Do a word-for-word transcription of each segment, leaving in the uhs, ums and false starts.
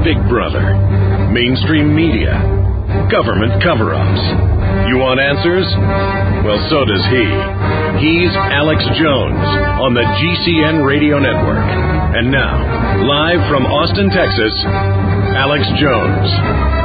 Big Brother, mainstream media, government cover-ups. You want answers? Well, so does he. He's Alex Jones on the G C N Radio Network. And now, live from Austin, Texas, Alex Jones.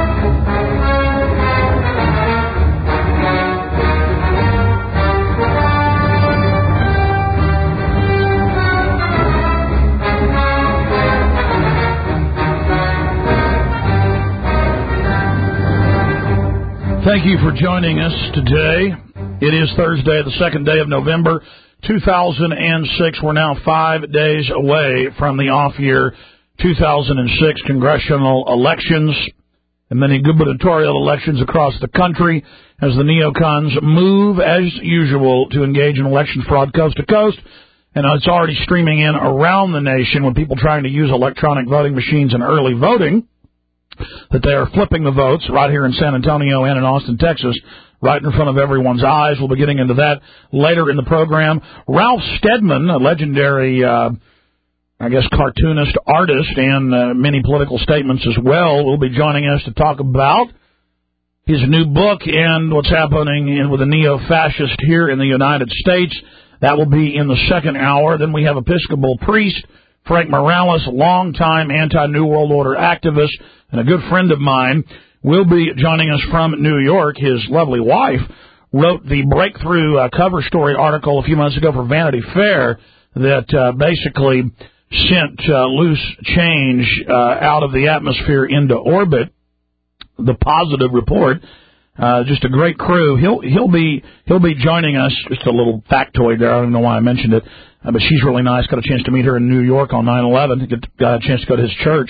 Thank you for joining us today. It is Thursday, the second day of November, two thousand six. We're now five days away from the off-year two thousand six congressional elections and many gubernatorial elections across the country as the neocons move, as usual, to engage in election fraud coast to coast. And it's already streaming in around the nation with people trying to use electronic voting machines in early voting, that they are flipping the votes right here in San Antonio and in Austin, Texas, right in front of everyone's eyes. We'll be getting into that later in the program. Ralph Steadman, a legendary, uh, I guess, cartoonist, artist, and uh, many political statements as well, will be joining us to talk about his new book and what's happening in, with the neo-fascist here in the United States. That will be in the second hour. Then we have Episcopal priest Frank Morales, a longtime anti-New World Order activist and a good friend of mine, will be joining us from New York. His lovely wife wrote the breakthrough uh, cover story article a few months ago for Vanity Fair that uh, basically sent uh, loose change uh, out of the atmosphere into orbit. The Positive Report. Uh, just a great crew. He'll he'll be he'll be joining us. Just a little factoid there. I don't know why I mentioned it, uh, but she's really nice. Got a chance to meet her in New York on nine eleven. Got a chance to go to his church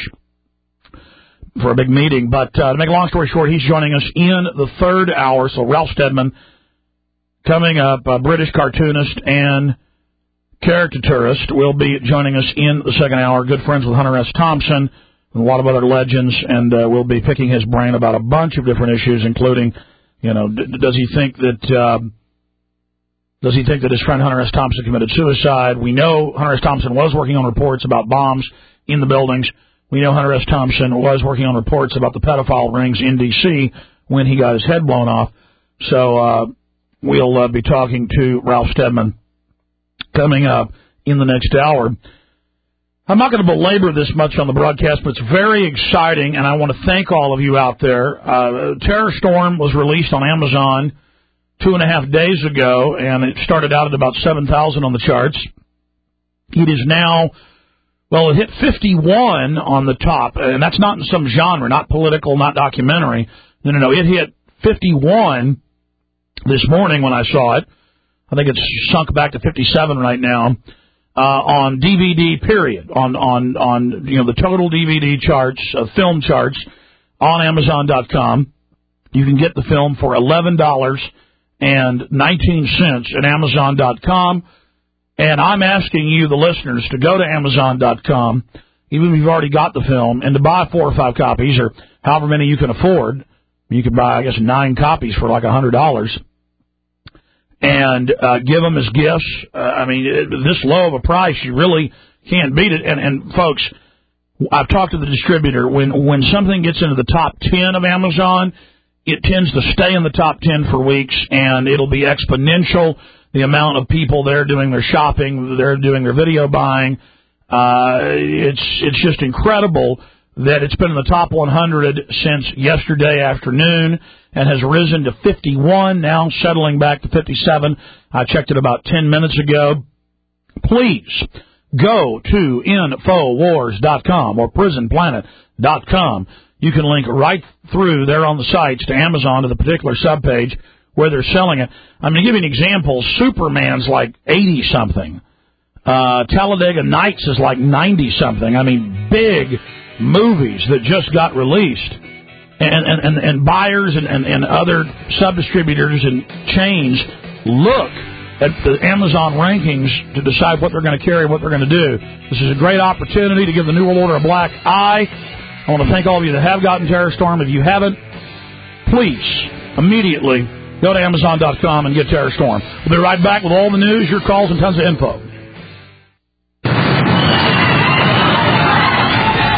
for a big meeting. But uh, to make a long story short, he's joining us in the third hour. So Ralph Steadman coming up, a British cartoonist and caricaturist, will be joining us in the second hour. Good friends with Hunter S. Thompson and a lot of other legends, and uh, we'll be picking his brain about a bunch of different issues, including, you know, d- does he think that uh, does he think that his friend Hunter S. Thompson committed suicide? We know Hunter S. Thompson was working on reports about bombs in the buildings. We know Hunter S. Thompson was working on reports about the pedophile rings in D C when he got his head blown off. So uh, we'll uh, be talking to Ralph Steadman coming up in the next hour. I'm not going to belabor this much on the broadcast, but it's very exciting, and I want to thank all of you out there. Uh, Terror Storm was released on Amazon two and a half days ago, and it started out at about seven thousand on the charts. It is now, well, it hit fifty-one on the top, and that's not in some genre, not political, not documentary. No, no, no, it hit fifty-one this morning when I saw it. I think it's sunk back to fifty-seven right now. Uh, on D V D, period, on, on, on, you know, the total D V D charts, uh, film charts on Amazon dot com. You can get the film for eleven dollars and nineteen cents at Amazon dot com. And I'm asking you, the listeners, to go to Amazon dot com, even if you've already got the film, and to buy four or five copies, or however many you can afford. You can buy, I guess, nine copies for like one hundred dollars. And uh, give them as gifts. Uh, I mean, it, this low of a price, you really can't beat it. And, and folks, I've talked to the distributor. When when something gets into the top ten of Amazon, it tends to stay in the top ten for weeks, and it'll be exponential. The amount of people there doing their shopping, they're doing their video buying. Uh, it's it's just incredible that it's been in the top one hundred since yesterday afternoon and has risen to fifty-one, now settling back to fifty-seven. I checked it about ten minutes ago. Please go to Infowars dot com or Prison Planet dot com. You can link right through there on the sites to Amazon to the particular subpage where they're selling it. I'm going to give you an example. Superman's like eighty-something. Uh, Talladega Nights is like ninety-something. I mean, big movies that just got released. And and, and, and buyers and, and, and other sub-distributors and chains look at the Amazon rankings to decide what they're going to carry and what they're going to do. This is a great opportunity to give the New World Order a black eye. I want to thank all of you that have gotten Terror Storm. If you haven't, please, immediately go to Amazon dot com and get Terror Storm. We'll be right back with all the news, your calls, and tons of info.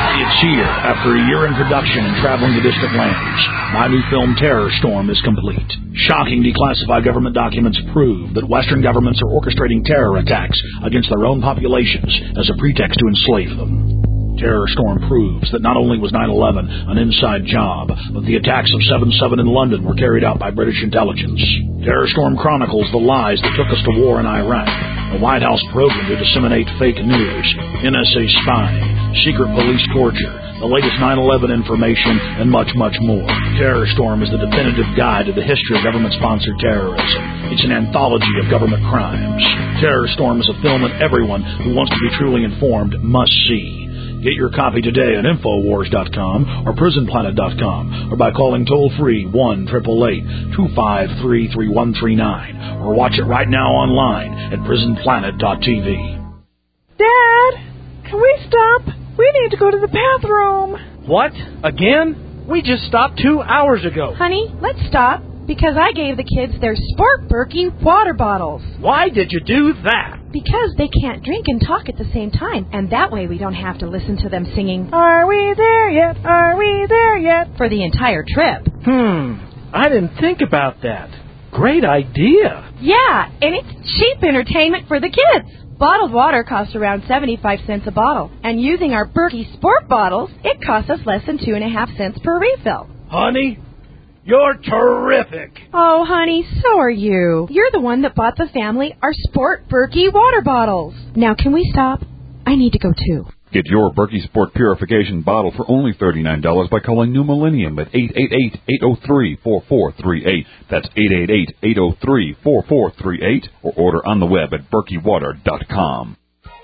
here after a year in production and traveling to distant lands. My new film, Terror Storm, is complete. Shocking declassified government documents prove that Western governments are orchestrating terror attacks against their own populations as a pretext to enslave them. Terror Storm proves that not only was nine eleven an inside job, but the attacks of seven seven in London were carried out by British intelligence. Terror Storm chronicles the lies that took us to war in Iraq, the White House program to disseminate fake news, N S A spying, secret police torture, the latest nine eleven information, and much, much more. Terror Storm is the definitive guide to the history of government-sponsored terrorism. It's an anthology of government crimes. Terror Storm is a film that everyone who wants to be truly informed must see. Get your copy today at Infowars dot com or Prison Planet dot com or by calling toll-free one eight eight eight, two five three, three one three nine or watch it right now online at Prison Planet dot T V. Dad, can we stop? We need to go to the bathroom. What? Again? We just stopped two hours ago. Honey, let's stop because I gave the kids their Sport Berkey water bottles. Why did you do that? Because they can't drink and talk at the same time, and that way we don't have to listen to them singing, "Are we there yet? Are we there yet?" for the entire trip. Hmm, I didn't think about that. Great idea. Yeah, and it's cheap entertainment for the kids. Bottled water costs around seventy-five cents a bottle, and using our Berkey Sport bottles, it costs us less than two and a half cents per refill. Honey, you're terrific. Oh, honey, so are you. You're the one that bought the family our Sport Berkey water bottles. Now, can we stop? I need to go, too. Get your Berkey Sport Purification bottle for only thirty-nine dollars by calling New Millennium at eight eight eight, eight oh three, four four three eight. That's eight eight eight, eight oh three, four four three eight, or order on the web at Berkey Water dot com.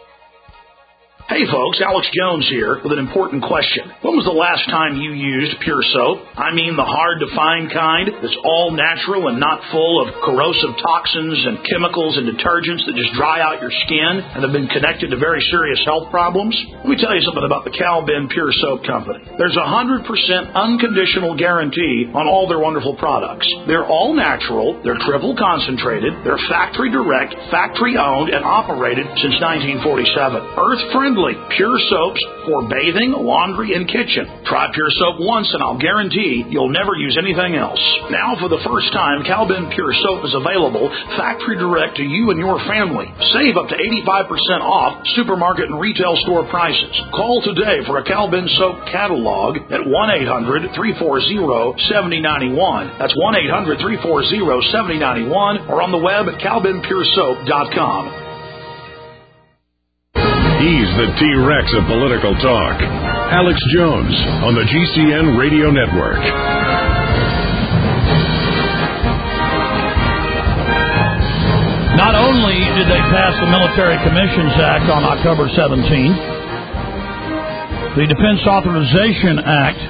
Hey folks, Alex Jones here with an important question. When was the last time you used Pure Soap? I mean the hard-to-find kind that's all natural and not full of corrosive toxins and chemicals and detergents that just dry out your skin and have been connected to very serious health problems? Let me tell you something about the Cal-Ben Pure Soap Company. There's a one hundred percent unconditional guarantee on all their wonderful products. They're all natural, they're triple concentrated, they're factory direct, factory owned, and operated since nineteen forty-seven. Earth-friendly. Pure soaps for bathing, laundry, and kitchen. Try Pure Soap once and I'll guarantee you'll never use anything else. Now for the first time, Cal-Ben Pure Soap is available factory direct to you and your family. Save up to eighty-five percent off supermarket and retail store prices. Call today for a Cal-Ben Soap catalog at one eight hundred, three four zero, seven oh nine one. That's one eight hundred, three four zero, seven oh nine one or on the web at Cal Ben Pure Soap dot com. He's the T-Rex of political talk. Alex Jones on the G C N Radio Network. Not only did they pass the Military Commissions Act on October seventeenth, the Defense Authorization Act,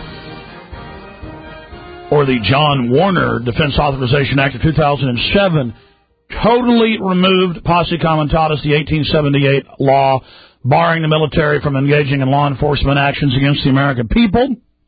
or the John Warner Defense Authorization Act of two thousand seven, totally removed Posse Comitatus, the eighteen seventy-eight law, barring the military from engaging in law enforcement actions against the American people.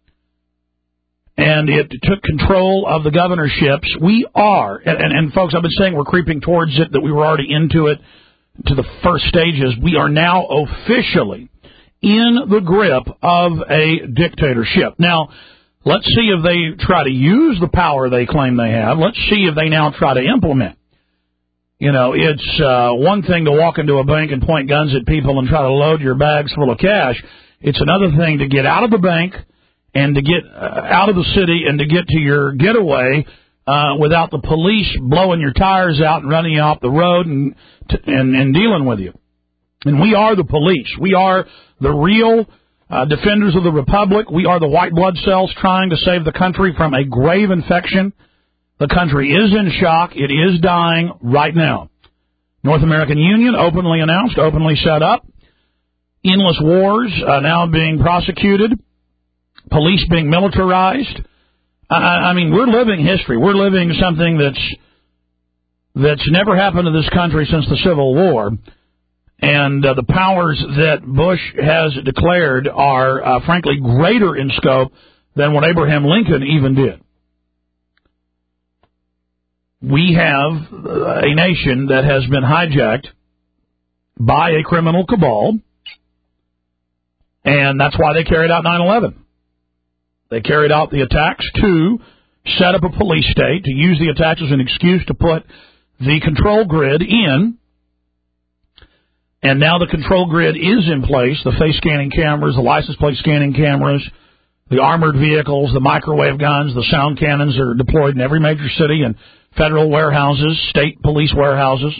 And it took control of the governorships. We are, and, and, and folks, I've been saying we're creeping towards it, that we were already into it, to the first stages. We are now officially in the grip of a dictatorship. Now, let's see if they try to use the power they claim they have. Let's see if they now try to implement. You know, it's uh, one thing to walk into a bank and point guns at people and try to load your bags full of cash. It's another thing to get out of the bank and to get uh, out of the city and to get to your getaway uh, without the police blowing your tires out and running you off the road and, t- and, and dealing with you. And we are the police. We are the real uh, defenders of the Republic. We are the white blood cells trying to save the country from a grave infection. The country is in shock. It is dying right now. North American Union openly announced, openly set up. Endless wars uh, now being prosecuted. Police being militarized. I, I mean, we're living history. We're living something that's that's never happened to this country since the Civil War. And uh, the powers that Bush has declared are, uh, frankly, greater in scope than what Abraham Lincoln even did. We have a nation that has been hijacked by a criminal cabal And that's why they carried out nine eleven. They carried out the attacks to set up a police state, to use the attacks as an excuse to put the control grid in. And now the control grid is in place, the face scanning cameras, the license plate scanning cameras, the armored vehicles, the microwave guns, the sound cannons are deployed in every major city and federal warehouses, state police warehouses.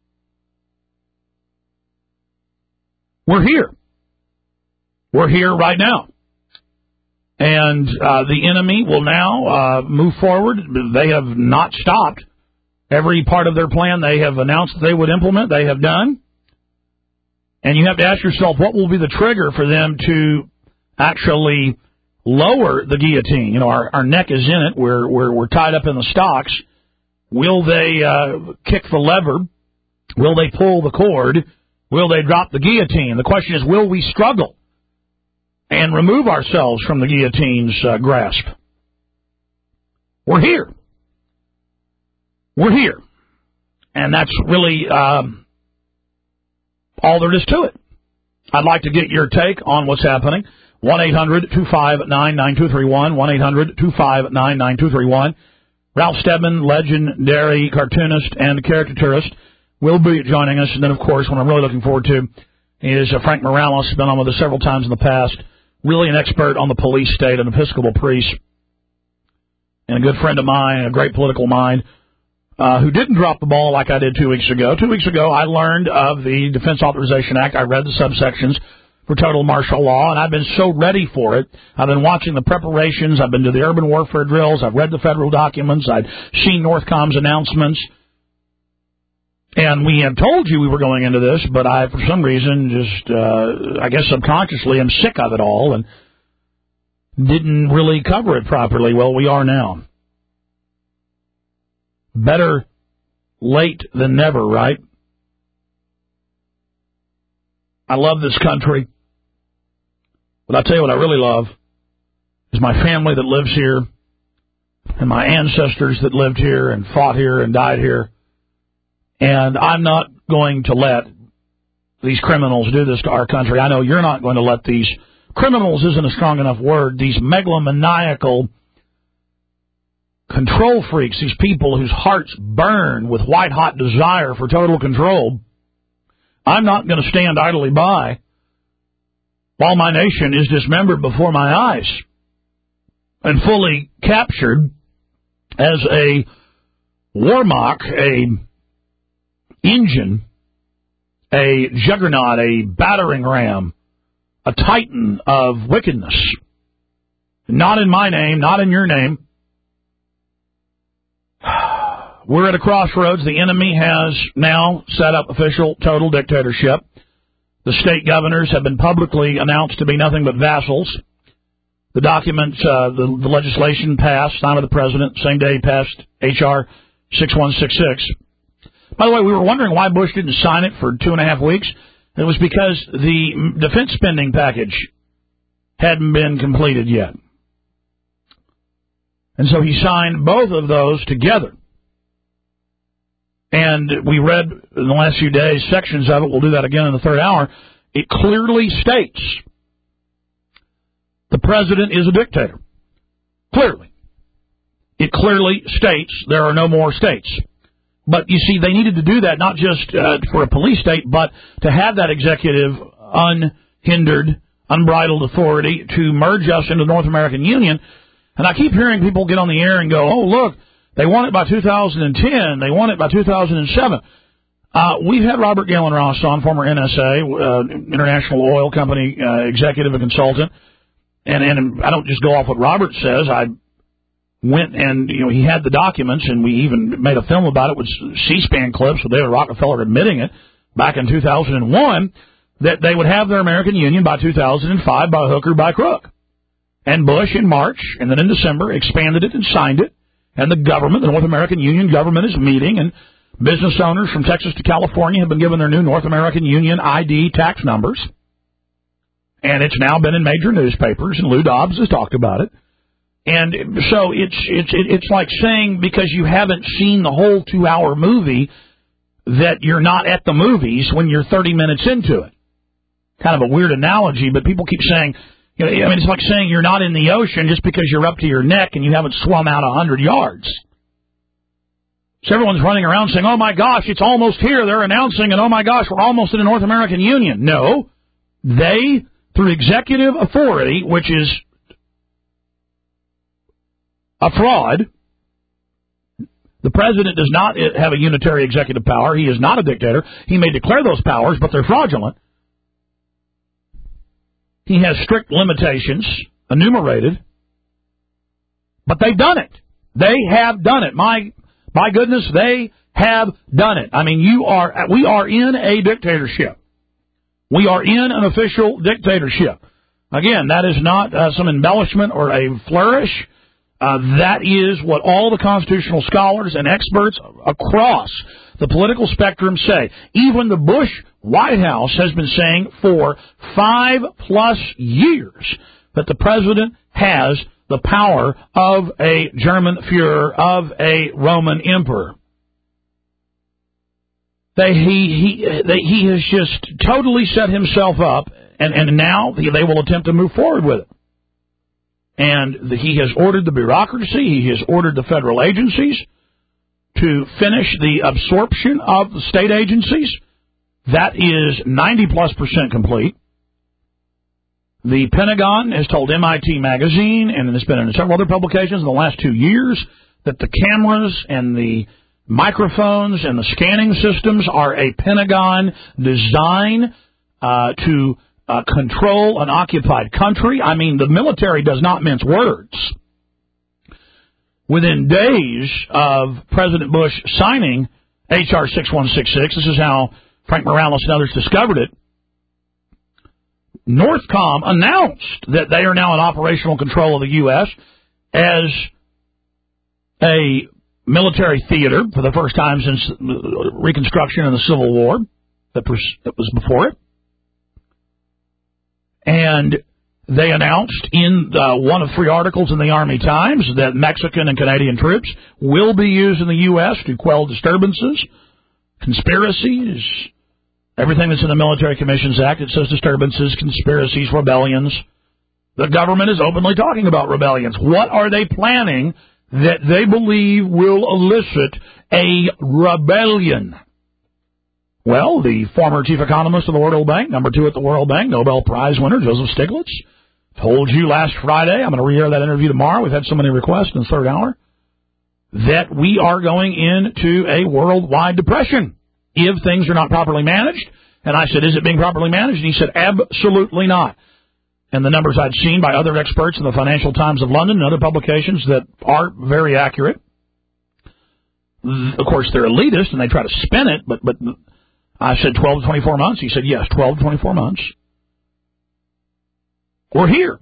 We're here. We're here right now. And uh, the enemy will now uh, move forward. They have not stopped. Every part of their plan they have announced that they would implement, they have done. And you have to ask yourself, what will be the trigger for them to actually lower the guillotine? You know, our, our neck is in it. We're, we're, we're tied up in the stocks. Will they uh, kick the lever? Will they pull the cord? Will they drop the guillotine? The question is, will we struggle and remove ourselves from the guillotine's uh, grasp? We're here. We're here. And that's really um, all there is to it. I'd like to get your take on what's happening. one eight hundred two five nine nine two three one, one eight hundred two five nine nine two three one. Ralph Steadman, legendary cartoonist and caricaturist, will be joining us. And then, of course, what I'm really looking forward to is uh, Frank Morales, been on with us several times in the past, really an expert on the police state, an Episcopal priest, and a good friend of mine, a great political mind, uh, who didn't drop the ball like I did two weeks ago. Two weeks ago, I learned of the Defense Authorization Act. I read the subsections for total martial law, and I've been so ready for it. I've been watching the preparations. I've been to the urban warfare drills. I've read the federal documents. I've seen Northcom's announcements. And we have told you we were going into this, but I, for some reason, just, uh, I guess subconsciously, am sick of it all and didn't really cover it properly. Well, we are now. Better late than never, right? I love this country. But I'll tell you what I really love is my family that lives here and my ancestors that lived here and fought here and died here. And I'm not going to let these criminals do this to our country. I know you're not going to let these criminals isn't a strong enough word. These megalomaniacal control freaks, these people whose hearts burn with white-hot desire for total control. I'm not going to stand idly by while my nation is dismembered before my eyes and fully captured as a warmock, a engine, a juggernaut, a battering ram, a titan of wickedness. Not in my name, not in your name. We're at a crossroads. The enemy has now set up official total dictatorship. The state governors have been publicly announced to be nothing but vassals. The document, uh, the, the legislation passed, signed by the president, same day he passed H R sixty-one sixty-six. By the way, we were wondering why Bush didn't sign it for two and a half weeks. It was because the defense spending package hadn't been completed yet. And so he signed both of those together. And we read in the last few days sections of it. We'll do that again in the third hour. It clearly states the president is a dictator. Clearly. It clearly states there are no more states. But, you see, they needed to do that not just uh, for a police state, but to have that executive unhindered, unbridled authority to merge us into the North American Union. And I keep hearing people get on the air and go, oh, look, they want it by two thousand ten. They want it by two thousand seven. Uh, we've had Robert Galen Ross on, former N S A, uh, International Oil Company uh, executive and consultant. And, and I don't just go off what Robert says. I went and, you know, he had the documents, and we even made a film about it with C-SPAN clips with David Rockefeller admitting it back in two thousand one, that they would have their American Union by two thousand five by hook or by crook. And Bush in March and then in December expanded it and signed it. And the government, the North American Union government, is meeting, and business owners from Texas to California have been given their new North American Union I D tax numbers. And it's now been in major newspapers, and Lou Dobbs has talked about it. And so it's it's it's like saying because you haven't seen the whole two-hour movie that you're not at the movies when you're thirty minutes into it. kind of a weird analogy, but people keep saying, you know, I mean, it's like saying you're not in the ocean just because you're up to your neck and you haven't swum out a hundred yards. So everyone's running around saying, oh, my gosh, it's almost here. They're announcing, and oh, my gosh, we're almost in the North American Union. No, they, through executive authority, which is a fraud, the president does not have a unitary executive power. He is not a dictator. He may declare those powers, but they're fraudulent. He has strict limitations, enumerated, but they've done it. They have done it. My My goodness, they have done it. I mean, you are. We are in a dictatorship. We are in an official dictatorship. Again, that is not uh, some embellishment or a flourish. Uh, that is what all the constitutional scholars and experts across the political spectrum say. Even the Bush White House has been saying for five plus years that the president has the power of a German Führer, of a Roman emperor. They, he, he, they, he has just totally set himself up, and, and now they will attempt to move forward with it. And the, he has ordered the bureaucracy, he has ordered the federal agencies to finish the absorption of the state agencies. That is ninety plus percent complete. The Pentagon has told M I T Magazine, and it's been in several other publications in the last two years, that the cameras and the microphones and the scanning systems are a Pentagon design uh, to uh, control an occupied country. I mean, the military does not mince words. Within days of President Bush signing H R sixty-one sixty-six, this is how Frank Morales and others discovered it, Northcom announced that they are now in operational control of the U S as a military theater for the first time since Reconstruction and the Civil War that was before it. And they announced in uh, one of three articles in the Army Times that Mexican and Canadian troops will be used in the U S to quell disturbances, conspiracies, everything that's in the Military Commissions Act. It says disturbances, conspiracies, rebellions. The government is openly talking about rebellions. What are they planning that they believe will elicit a rebellion? Well, the former chief economist of the World Bank, number two at the World Bank, Nobel Prize winner Joseph Stiglitz, told you last Friday, I'm going to re-air that interview tomorrow, we've had so many requests in the third hour, that we are going into a worldwide depression if things are not properly managed. And I said, is it being properly managed? And he said, absolutely not. And the numbers I'd seen by other experts in the Financial Times of London and other publications that are very accurate. Of course, they're elitist and they try to spin it, but but I said twelve to twenty-four months. He said, yes, twelve to twenty-four months. We're here.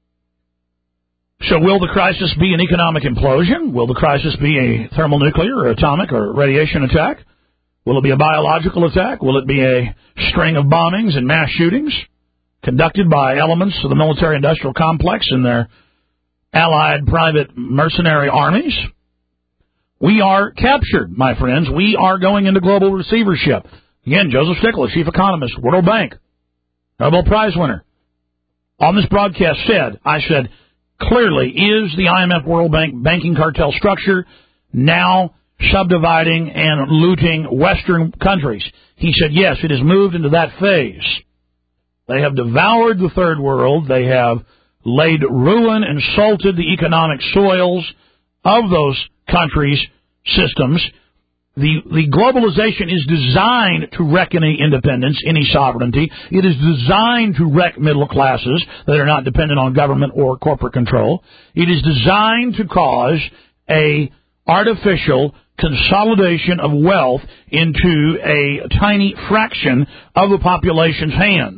So will the crisis be an economic implosion? Will the crisis be a thermonuclear or atomic or radiation attack? Will it be a biological attack? Will it be a string of bombings and mass shootings conducted by elements of the military-industrial complex and their allied private mercenary armies? We are captured, my friends. We are going into global receivership. Again, Joseph Stiglitz, chief economist, World Bank, Nobel Prize winner, on this broadcast said, I said, clearly, is the I M F World Bank banking cartel structure now subdividing and looting Western countries? He said, yes, it has moved into that phase. They have devoured the third world. They have laid ruin and salted the economic soils of those countries' systems. The, the globalization is designed to wreck any independence, any sovereignty. It is designed to wreck middle classes that are not dependent on government or corporate control. It is designed to cause a artificial consolidation of wealth into a tiny fraction of the population's hands.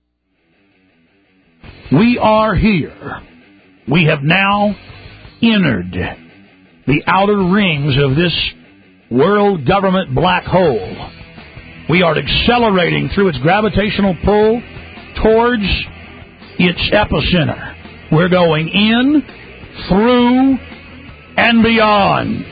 We are here. We have now entered the outer rings of this world government black hole. We are accelerating through its gravitational pull towards its epicenter. We're going in, through, and beyond.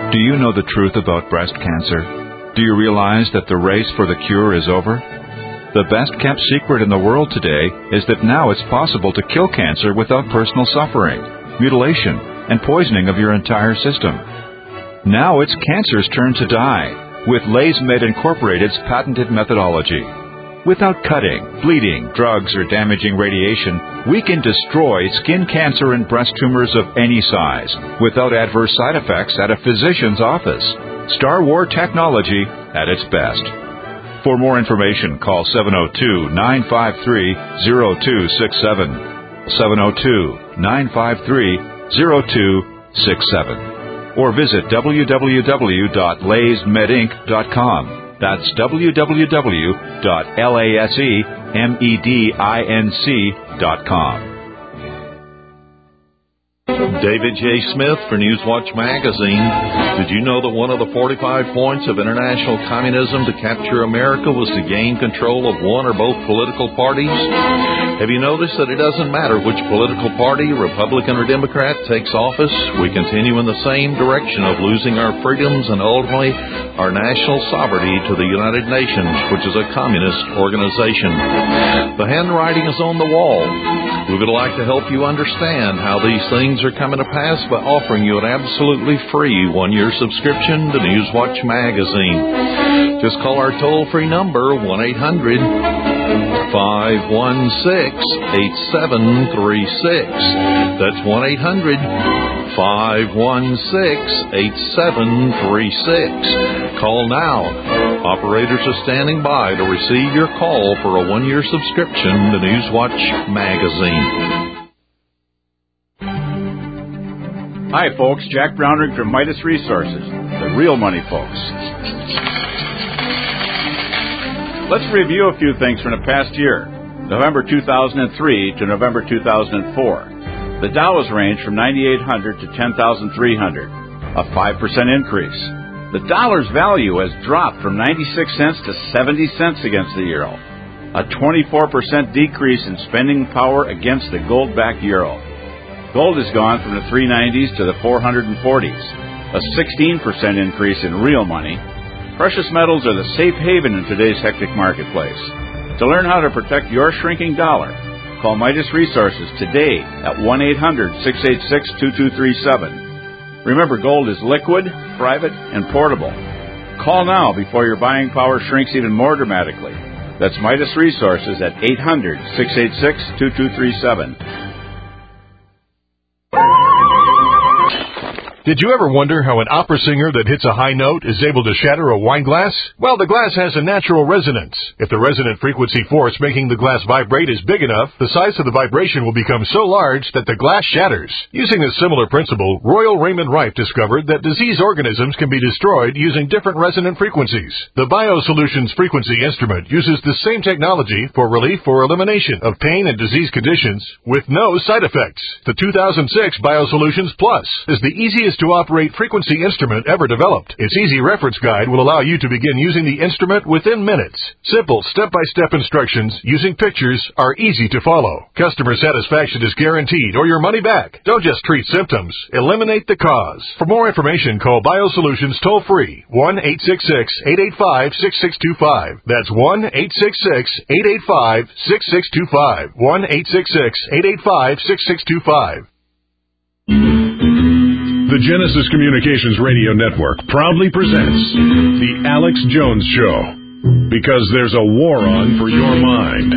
Do you know the truth about breast cancer? Do you realize that the race for the cure is over? The best-kept secret in the world today is that now it's possible to kill cancer without personal suffering, mutilation, and poisoning of your entire system. Now it's cancer's turn to die with LaysMed Incorporated's patented methodology. Without cutting, bleeding, drugs, or damaging radiation, we can destroy skin cancer and breast tumors of any size without adverse side effects at a physician's office. Star War technology at its best. For more information, call seven oh two, nine five three, oh two six seven, seven oh two, nine five three, oh two six seven, or visit w w w dot lays med inc dot com. That's w w w dot lays med dot com. David J. Smith for Newswatch Magazine. Did you know that one of the forty-five points of international communism to capture America was to gain control of one or both political parties? Have you noticed that it doesn't matter which political party, Republican or Democrat, takes office? We continue in the same direction of losing our freedoms and ultimately our national sovereignty to the United Nations, which is a communist organization. The handwriting is on the wall. We would like to help you understand how these things are coming to pass by offering you an absolutely free one-year subscription to Newswatch Magazine. Just call our toll-free number, one eight hundred, five one six, eight seven three six. That's one eight hundred, five one six, eight seven three six. Call now. Operators are standing by to receive your call for a one-year subscription to Newswatch Magazine. Hi, folks. Jack Brownrigg from Midas Resources, the real money folks. Let's review a few things from the past year, November two thousand three to November two thousand four. The Dow has ranged from ninety-eight hundred to ten thousand three hundred, a five percent increase. The dollar's value has dropped from ninety-six cents to seventy cents against the euro, a twenty-four percent decrease in spending power against the gold-backed euro. Gold has gone from the three nineties to the four forties, a sixteen percent increase in real money. Precious metals are the safe haven in today's hectic marketplace. To learn how to protect your shrinking dollar, call Midas Resources today at one eight hundred, six eight six, two two three seven. Remember, gold is liquid, private, and portable. Call now before your buying power shrinks even more dramatically. That's Midas Resources at eight hundred, six eight six, two two three seven. Did you ever wonder how an opera singer that hits a high note is able to shatter a wine glass? Well, the glass has a natural resonance. If the resonant frequency force making the glass vibrate is big enough, the size of the vibration will become so large that the glass shatters. Using a similar principle, Royal Raymond Rife discovered that disease organisms can be destroyed using different resonant frequencies. The BioSolutions frequency instrument uses the same technology for relief or elimination of pain and disease conditions with no side effects. The two thousand six BioSolutions Plus is the easiest to operate frequency instrument ever developed. Its easy reference guide will allow you to begin using the instrument within minutes. Simple step-by-step instructions using pictures are easy to follow. Customer satisfaction is guaranteed or your money back. Don't just treat symptoms, eliminate the cause. For more information, call BioSolutions toll-free, one eight six six, eight eight five, six six two five. That's one eight six six, eight eight five, six six two five. one eight six six, eight eight five, six six two five. The Genesis Communications Radio Network proudly presents The Alex Jones Show, because there's a war on for your mind.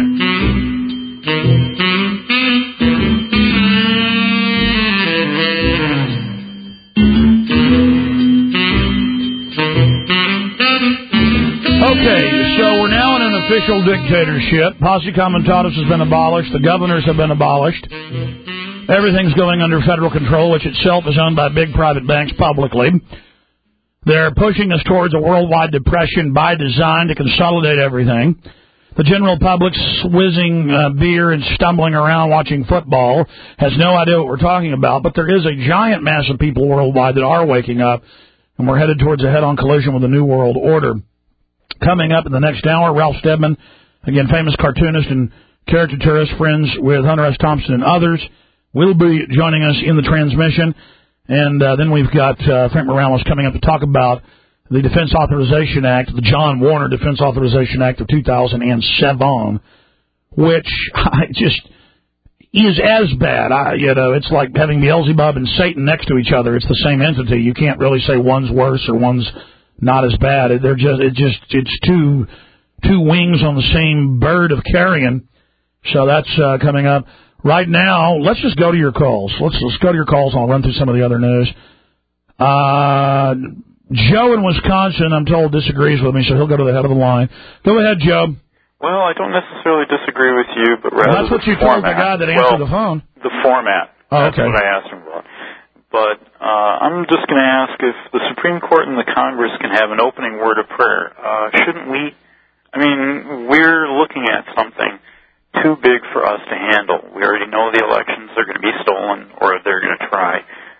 Okay, so we're now in an official dictatorship. Posse Comitatus has been abolished. The governors have been abolished. Everything's going under federal control, which itself is owned by big private banks publicly. They're pushing us towards a worldwide depression by design to consolidate everything. The general public's whizzing uh, beer and stumbling around watching football has no idea what we're talking about, but there is a giant mass of people worldwide that are waking up, and we're headed towards a head-on collision with a new world order. Coming up in the next hour, Ralph Steadman, again, famous cartoonist and caricaturist, friends with Hunter S. Thompson and others, will be joining us in the transmission. And uh, then we've got uh, Frank Morales coming up to talk about the Defense Authorization Act, the John Warner Defense Authorization Act of two thousand seven, which I just is as bad. I, you know, it's like having Beelzebub and Satan next to each other. It's the same entity. You can't really say one's worse or one's not as bad. They're just, it just, it's two, two wings on the same bird of carrion. So that's uh, coming up. Right now, let's just go to your calls. Let's let's go to your calls, and I'll run through some of the other news. Uh, Joe in Wisconsin, I'm told, disagrees with me, so he'll go to the head of the line. Go ahead, Joe. Well, I don't necessarily disagree with you, but rather well, that's what the you format. told the guy that answered well, the phone. The format. Oh, that's okay. what I asked him about. But uh, I'm just going to ask if the Supreme Court and the Congress can have an opening word of prayer. Uh, shouldn't we? I mean, we're looking at something too big for us to handle. We already know the elections are going to be stolen or they're going to try.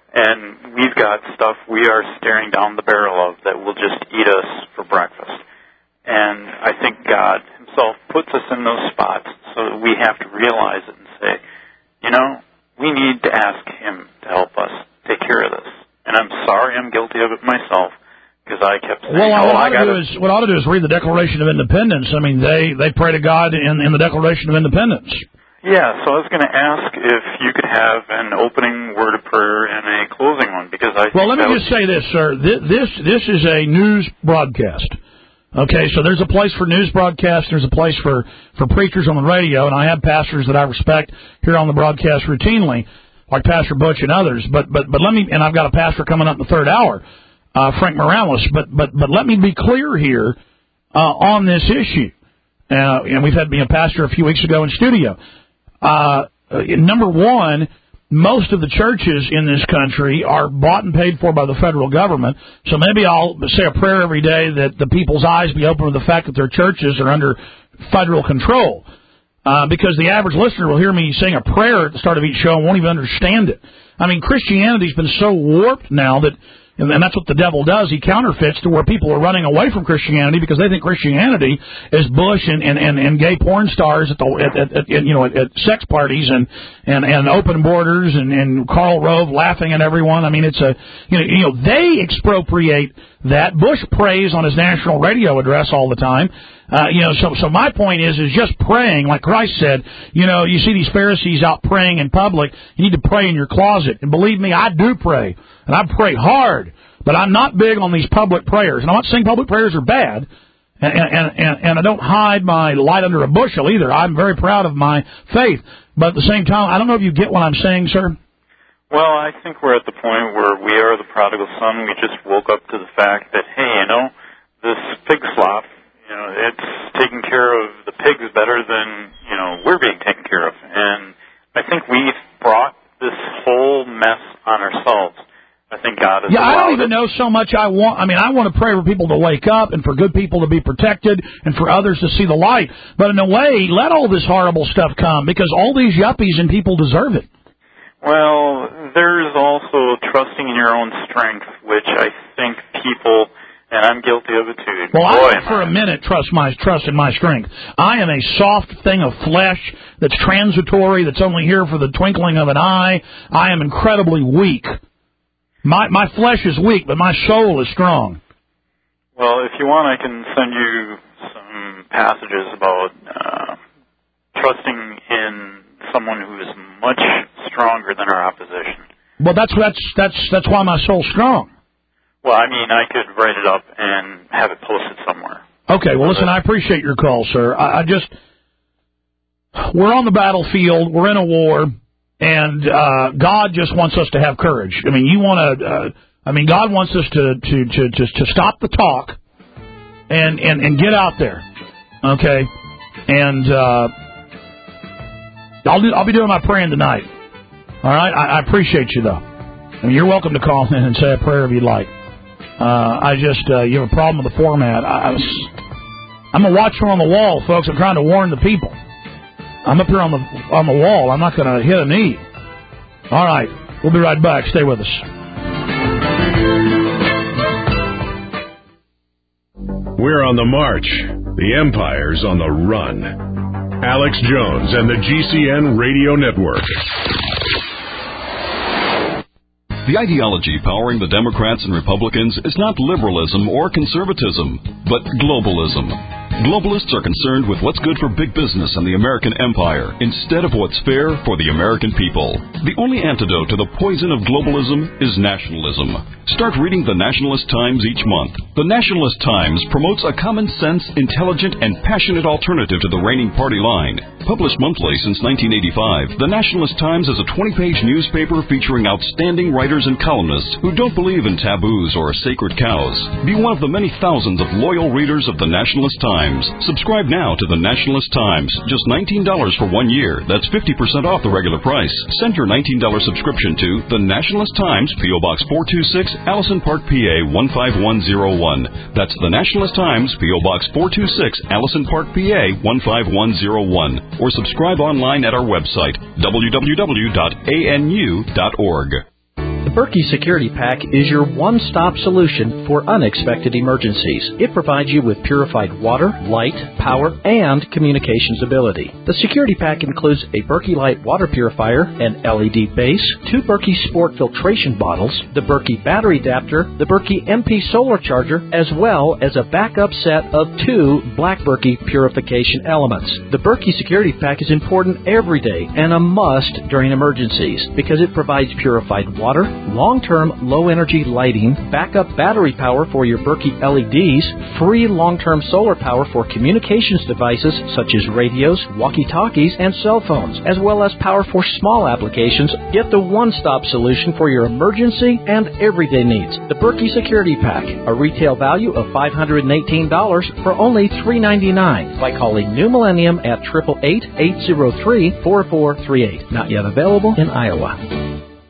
And we've got stuff we are staring down the barrel of that will just eat us for breakfast. And I think God himself puts us in those spots so that we have to realize it and say, you know, we need to ask him to help us take care of this. And I'm sorry I'm guilty of it myself. Because I kept saying, well, oh, what, I ought to do is, what I ought to do is read the Declaration of Independence. I mean, they, they pray to God in, in the Declaration of Independence. Yeah, so I was going to ask if you could have an opening word of prayer and a closing one, because I Well, let me was... just say this, sir. This, this, this is a news broadcast. Okay, so there's a place for news broadcasts, there's a place for, for preachers on the radio, and I have pastors that I respect here on the broadcast routinely, like Pastor Butch and others. But, but, but let me, and I've got a pastor coming up in the third hour. Uh, Frank Morales, but, but, but let me be clear here, uh, on this issue. Uh, and we've had me a pastor a few weeks ago in studio. Uh, number one, most of the churches in this country are bought and paid for by the federal government. So maybe I'll say a prayer every day that the people's eyes be open to the fact that their churches are under federal control. Uh, because the average listener will hear me saying a prayer at the start of each show and won't even understand it. I mean, Christianity's been so warped now that, and that's what the devil does. He counterfeits to where people are running away from Christianity because they think Christianity is Bush and, and, and, and gay porn stars at the at, at, at you know at, at sex parties and, and, and open borders and, and Karl Rove laughing at everyone. I mean, it's a you know you know they expropriate that. Bush prays on his national radio address all the time. Uh, you know, so so my point is is just praying, like Christ said. You know, you see these Pharisees out praying in public. You need to pray in your closet, and believe me, I do pray, and I pray hard. But I'm not big on these public prayers, and I'm not saying public prayers are bad, and and and, and I don't hide my light under a bushel either. I'm very proud of my faith, but at the same time, I don't know if you get what I'm saying, sir. Well, I think we're at the point where we are the prodigal son. We just woke up to the fact that, hey, you know, this pig slop, you know, it's taking care of the pigs better than, you know, we're being taken care of. And I think we've brought this whole mess on ourselves. I think God has Yeah, I don't even it. know so much I want. I mean, I want to pray for people to wake up and for good people to be protected and for others to see the light. But in a way, let all this horrible stuff come because all these yuppies and people deserve it. Well, there's also trusting in your own strength, which I think people, and I'm guilty of it too. Well, Boy, I don't for a minute trust my trust in my strength. I am a soft thing of flesh that's transitory, that's only here for the twinkling of an eye. I am incredibly weak. My my flesh is weak, but my soul is strong. Well, if you want, I can send you some passages about uh, trusting in someone who is much stronger than our opposition. Well, that's that's that's that's why my soul's strong. Well, I mean, I could write it up and have it posted somewhere. Okay. Well, listen, I appreciate your call, sir. I, I just we're on the battlefield. We're in a war. And uh, God just wants us to have courage. I mean, you want to. Uh, I mean, God wants us to to to to, to stop the talk and, and and get out there, okay? And uh, I'll do. I'll be doing my praying tonight. All right. I, I appreciate you though. I mean, you're welcome to call in and say a prayer if you'd like. Uh, I just uh, you have a problem with the format. I, I was, I'm a watcher on the wall, folks. I'm trying to warn the people. I'm up here on the on the wall. I'm not going to hit a knee. All right. We'll be right back. Stay with us. We're on the march. The Empire's on the run. Alex Jones and the G C N Radio Network. The ideology powering the Democrats and Republicans is not liberalism or conservatism, but globalism. Globalists are concerned with what's good for big business and the American empire instead of what's fair for the American people. The only antidote to the poison of globalism is nationalism. Start reading the Nationalist Times each month. The Nationalist Times promotes a common sense, intelligent, and passionate alternative to the reigning party line. Published monthly since nineteen eighty-five, the Nationalist Times is a twenty-page newspaper featuring outstanding writers and columnists who don't believe in taboos or sacred cows. Be one of the many thousands of loyal readers of the Nationalist Times. Subscribe now to the Nationalist Times. Just nineteen dollars for one year. That's fifty percent off the regular price. Send your nineteen dollars subscription to the Nationalist Times, P O Box four two six, Allison Park, P A one five one zero one. That's the Nationalist Times, P O Box four two six, Allison Park, P A one five one zero one. Or subscribe online at our website, w w w dot a n u dot org. The Berkey Security Pack is your one-stop solution for unexpected emergencies. It provides you with purified water, light, power, and communications ability. The Security Pack includes a Berkey Light water purifier, an L E D base, two Berkey Sport filtration bottles, the Berkey battery adapter, the Berkey M P solar charger, as well as a backup set of two Black Berkey purification elements. The Berkey Security Pack is important every day and a must during emergencies because it provides purified water, long-term low-energy lighting, backup battery power for your Berkey L E Ds, free long-term solar power for communications devices such as radios, walkie-talkies, and cell phones, as well as power for small applications. Get the one-stop solution for your emergency and everyday needs. The Berkey Security Pack, a retail value of five hundred eighteen dollars for only three ninety-nine by calling New Millennium at eight eight eight, eight zero three, four four three eight. Not yet available in Iowa.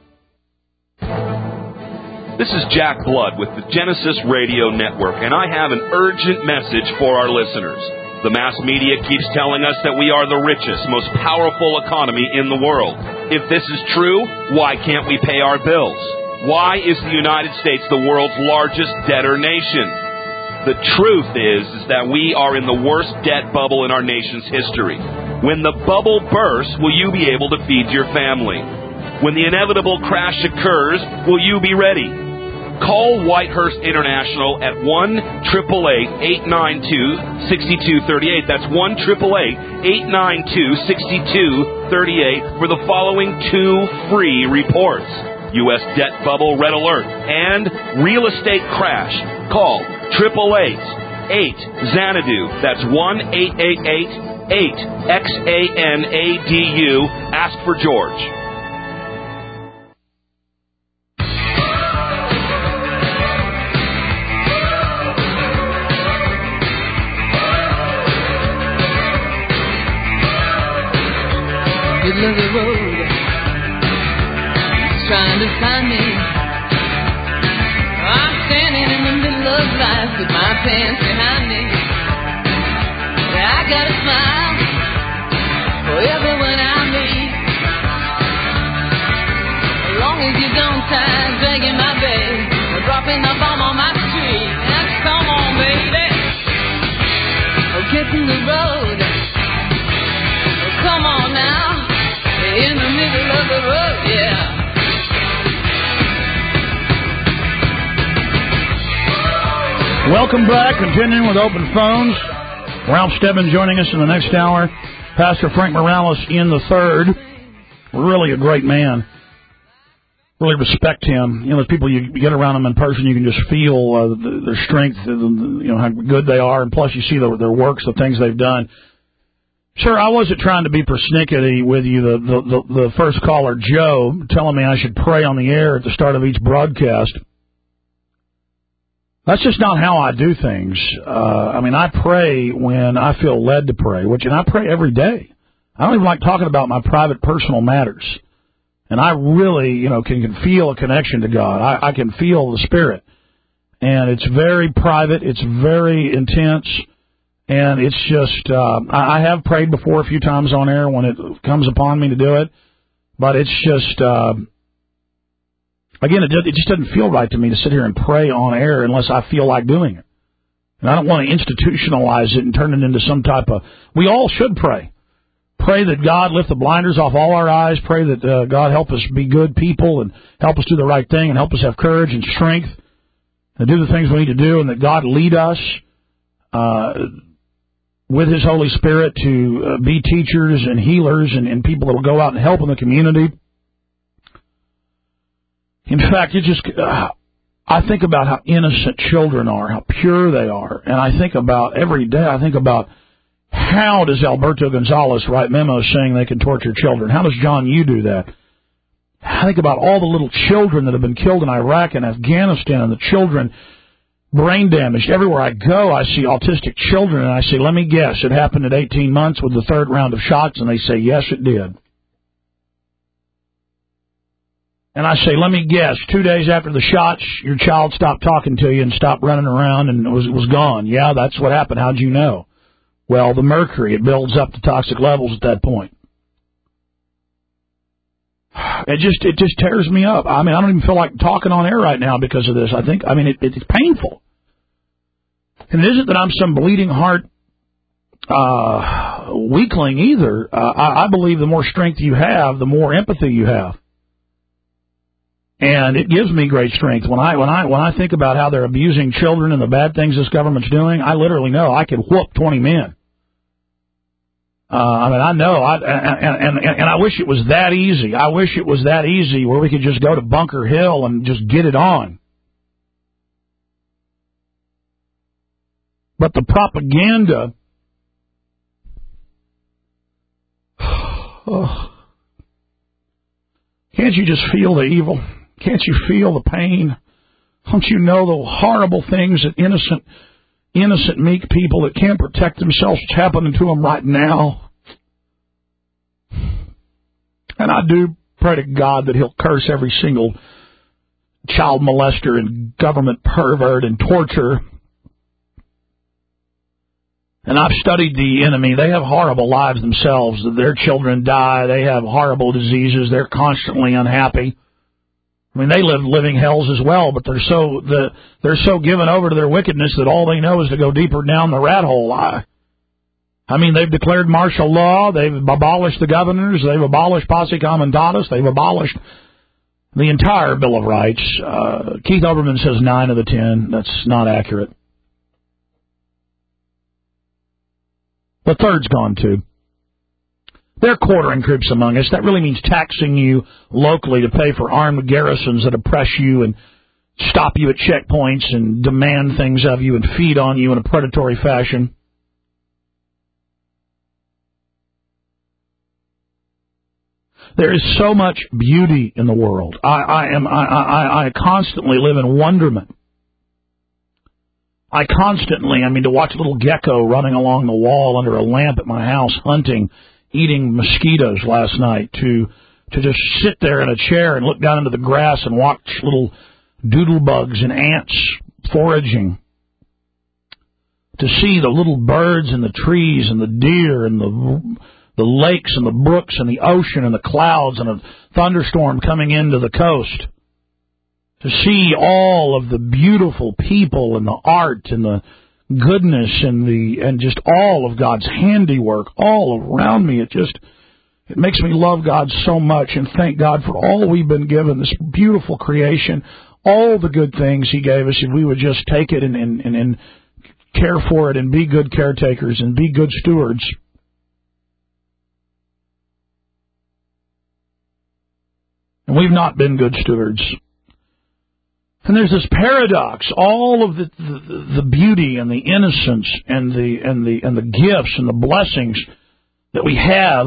This is Jack Blood with the Genesis Radio Network, and I have an urgent message for our listeners. The mass media keeps telling us that we are the richest, most powerful economy in the world. If this is true, why can't we pay our bills? Why is the United States the world's largest debtor nation? The truth is, is that we are in the worst debt bubble in our nation's history. When the bubble bursts, will you be able to feed your family? When the inevitable crash occurs, will you be ready? Call Whitehurst International at one eight eight eight, eight nine two, six two three eight. That's one eight eight eight, eight nine two, six two three eight for the following two free reports. U S debt bubble red alert and real estate crash. Call eight eight eight, eight Xanadu. That's one eight eight eight, eight X A N A D U. Ask for George. Middle of the road, trying to find me. I'm standing in the middle of life with my pants behind me. I got a smile for everyone I meet. As long as you don't time dragging my bag or dropping the bomb on my street. Now come on, baby, oh, get in the road. Oh, come on now. In the middle of the road, yeah. Welcome back. Continuing with open phones. Ralph Stebbins joining us in the next hour. Pastor Frank Morales in the third. Really a great man. Really respect him. You know, the people you get around them in person, you can just feel uh, their strength, you know, how good they are, and plus you see the, their works, the things they've done. Sir, I wasn't trying to be persnickety with you. The, the, the, the first caller, Joe, telling me I should pray on the air at the start of each broadcast. That's just not how I do things. Uh, I mean, I pray when I feel led to pray, which, and I pray every day. I don't even like talking about my private, personal matters. And I really, you know, can, can feel a connection to God. I, I can feel the Spirit. And it's very private. It's very intense. And it's just, uh, I have prayed before a few times on air when it comes upon me to do it. But it's just, uh, again, it, it just doesn't feel right to me to sit here and pray on air unless I feel like doing it. And I don't want to institutionalize it and turn it into some type of, we all should pray. Pray that God lift the blinders off all our eyes. Pray that uh, God help us be good people and help us do the right thing and help us have courage and strength and do the things we need to do, and that God lead us uh, with His Holy Spirit to uh, be teachers and healers and, and people that will go out and help in the community. In fact, it just uh, I think about how innocent children are, how pure they are, and I think about every day. I think about how does Alberto Gonzalez write memos saying they can torture children? How does John Yoo do that? I think about all the little children that have been killed in Iraq and Afghanistan, and the children brain damaged. Everywhere I go, I see autistic children, and I say, let me guess, it happened at eighteen months with the third round of shots, and they say, yes, it did. And I say, let me guess, two days after the shots, your child stopped talking to you and stopped running around and was was gone. Yeah, that's what happened. How'd you know? Well, the mercury, it builds up to toxic levels at that point. It just it just tears me up. I mean, I don't even feel like talking on air right now because of this. I think, I mean, it, it's painful. And it isn't that I'm some bleeding heart uh, weakling either. Uh, I, I believe the more strength you have, the more empathy you have. And it gives me great strength. When I when I when I think about how they're abusing children and the bad things this government's doing, I literally know I could whoop twenty men. Uh, I mean, I know, I, and, and, and I wish it was that easy. I wish it was that easy where we could just go to Bunker Hill and just get it on. But the propaganda, oh, can't you just feel the evil? Can't you feel the pain? Don't you know the horrible things that innocent innocent, meek people that can't protect themselves, it's happening to them right now. And I do pray to God that He'll curse every single child molester and government pervert and torturer. And I've studied the enemy. They have horrible lives themselves. Their children die. They have horrible diseases. They're constantly unhappy. I mean, they live living hells as well, but they're so the they're so given over to their wickedness that all they know is to go deeper down the rat hole. I, I mean, they've declared martial law. They've abolished the governors. They've abolished posse comitatus. They've abolished the entire Bill of Rights. Uh, Keith Olbermann says nine of the ten. That's not accurate. The third's gone, too. They're quartering troops among us. That really means taxing you locally to pay for armed garrisons that oppress you and stop you at checkpoints and demand things of you and feed on you in a predatory fashion. There is so much beauty in the world. I, I am. I, I, I constantly live in wonderment. I constantly, I mean, to watch a little gecko running along the wall under a lamp at my house hunting, eating mosquitoes last night, to to just sit there in a chair and look down into the grass and watch little doodle bugs and ants foraging, to see the little birds and the trees and the deer and the the lakes and the brooks and the ocean and the clouds and a thunderstorm coming into the coast, to see all of the beautiful people and the art and the goodness and the and just all of God's handiwork all around me. It just it makes me love God so much and thank God for all we've been given, this beautiful creation, all the good things He gave us, if we would just take it and, and, and, and care for it and be good caretakers and be good stewards. And we've not been good stewards. And there's this paradox, all of the, the the beauty and the innocence and the and the and the gifts and the blessings that we have,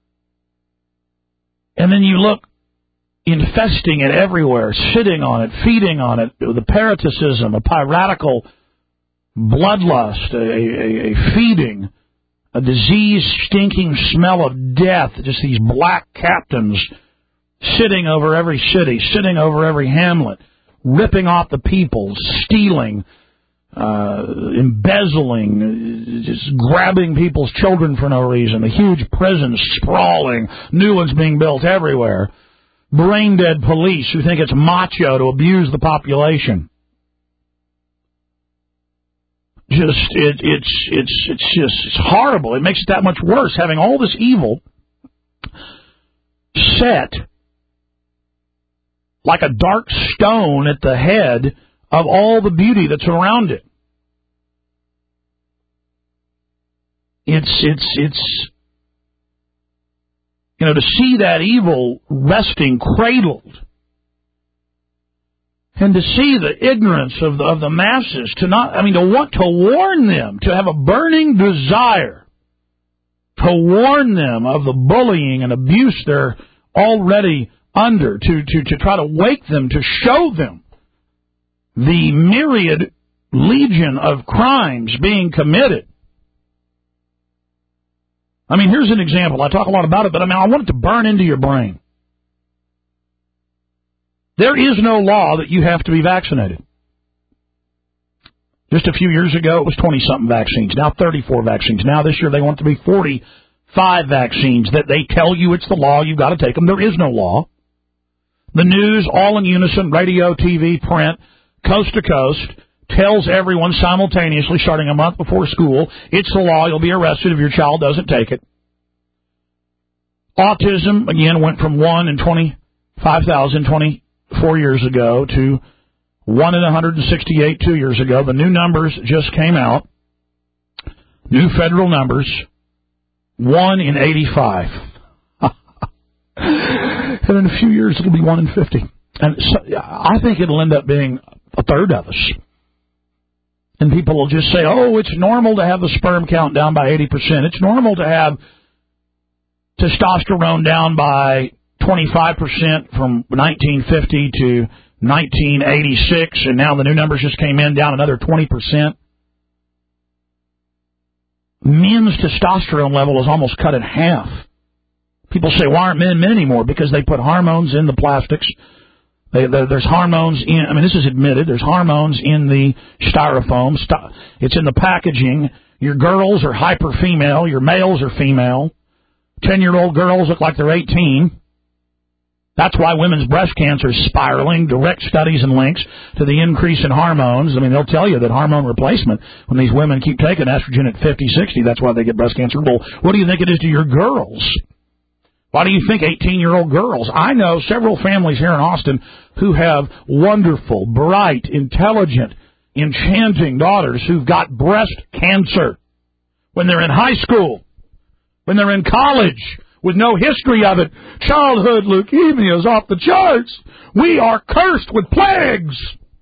and then you look infesting it everywhere, sitting on it, feeding on it, the parasitism, a piratical bloodlust, a, a, a feeding, a disease, stinking smell of death, just these black captains sitting over every city, sitting over every hamlet, ripping off the people, stealing, uh, embezzling, just grabbing people's children for no reason, the huge prisons sprawling, new ones being built everywhere, brain-dead police who think it's macho to abuse the population. just it, it's it's it's just it's horrible. It makes it that much worse having all this evil set like a dark stone at the head of all the beauty that's around it. It's it's it's you know, to see that evil resting cradled, and to see the ignorance of the, of the masses, to not, I mean, to want to warn them, to have a burning desire to warn them of the bullying and abuse they're already under, to, to, to try to wake them, to show them the myriad legion of crimes being committed. I mean, here's an example. I talk a lot about it, but I mean, I want it to burn into your brain. There is no law that you have to be vaccinated. Just a few years ago, it was twenty-something vaccines. Now thirty-four vaccines. Now this year, they want it to be forty-five vaccines that they tell you it's the law. You've got to take them. There is no law. The news, all in unison, radio, T V, print, coast to coast, tells everyone simultaneously, starting a month before school, it's the law. You'll be arrested if your child doesn't take it. Autism, again, went from one in twenty-five thousand twenty-four years ago to one in one hundred sixty-eight two years ago. The new numbers just came out. New federal numbers, one in eighty-five. And in a few years, it'll be one in fifty. And so, I think it'll end up being a third of us. And people will just say, oh, it's normal to have the sperm count down by eighty percent. It's normal to have testosterone down by twenty-five percent from nineteen fifty to nineteen eighty-six, and now the new numbers just came in, down another twenty percent. Men's testosterone level is almost cut in half. People say, why aren't men men anymore? Because they put hormones in the plastics. They, they, there's hormones in, I mean, this is admitted, there's hormones in the styrofoam. St- it's in the packaging. Your girls are hyper female. Your males are female. Ten-year-old girls look like they're eighteen. That's why women's breast cancer is spiraling. Direct studies and links to the increase in hormones. I mean, they'll tell you that hormone replacement, when these women keep taking estrogen at fifty, sixty, that's why they get breast cancer. Well, what do you think it is to your girls? Why do you think eighteen-year-old girls? I know several families here in Austin who have wonderful, bright, intelligent, enchanting daughters who've got breast cancer when they're in high school, when they're in college, with no history of it. Childhood leukemia is off the charts. We are cursed with plagues.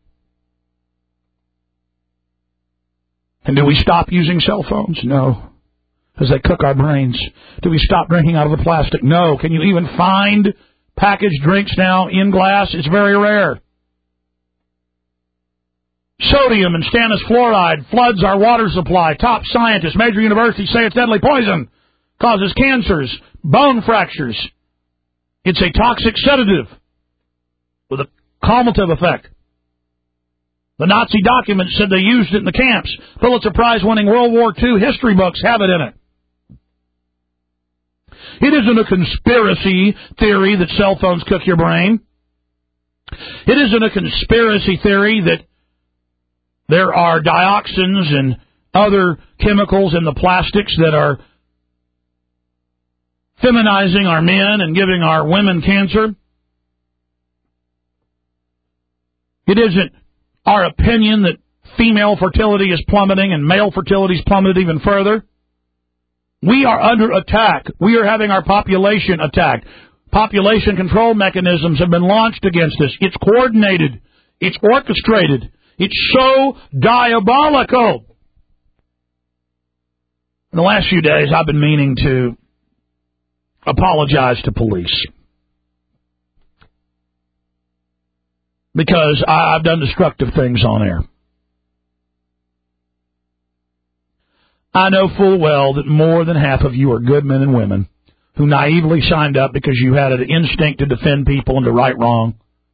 And do we stop using cell phones? No. As they cook our brains. Do we stop drinking out of the plastic? No. Can you even find packaged drinks now in glass? It's very rare. Sodium and stannous fluoride floods our water supply. Top scientists, major universities say it's deadly poison. Causes cancers, bone fractures. It's a toxic sedative with a calmative effect. The Nazi documents said they used it in the camps. Pulitzer Prize-winning World War Two history books have it in it. It isn't a conspiracy theory that cell phones cook your brain. It isn't a conspiracy theory that there are dioxins and other chemicals in the plastics that are feminizing our men and giving our women cancer. It isn't our opinion that female fertility is plummeting and male fertility is plummeted even further. We are under attack. We are having our population attacked. Population control mechanisms have been launched against us. It's coordinated. It's orchestrated. It's so diabolical. In the last few days, I've been meaning to apologize to police. Because I've done destructive things on air. I know full well that more than half of you are good men and women who naively signed up because you had an instinct to defend people and to right wrong.